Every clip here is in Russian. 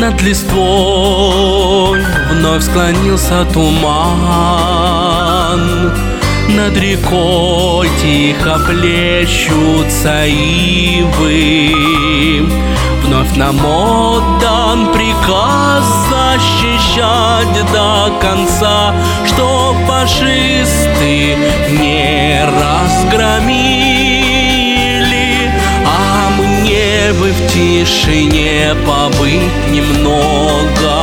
Над листвой вновь склонился туман, над рекой тихо плещутся ивы. Вновь нам отдан приказ защищать до конца, чтоб фашисты не разгромили. А мне бы в тишине побыть немного,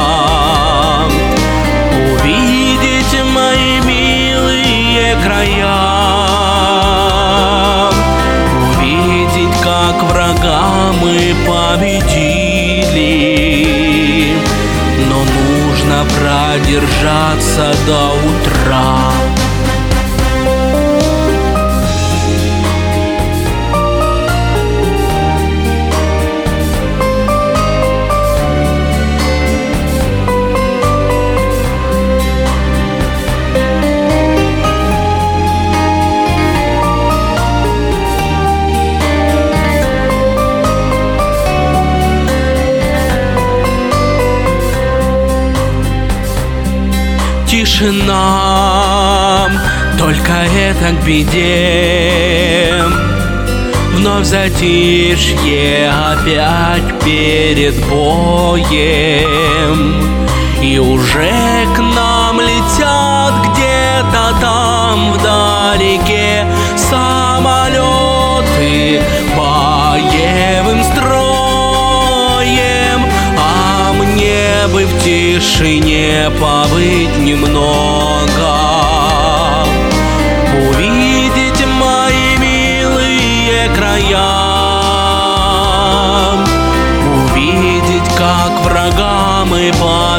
увидеть мои милые края, увидеть, как врага мы победили. Но нужно продержаться до утра. Тишина, только это к беде. Вновь затишье опять перед боем, и уже к нам летят где-то там вдалеке самолеты боевым строем. А мне бы в тишине побыть немного, увидеть мои милые края, увидеть, как врага мы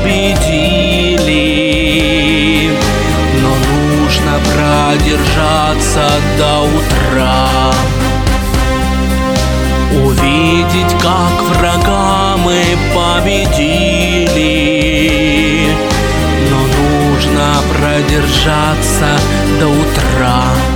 победили. Но нужно продержаться до утра, увидеть, как врага мы победили. Но нужно продержаться до утра.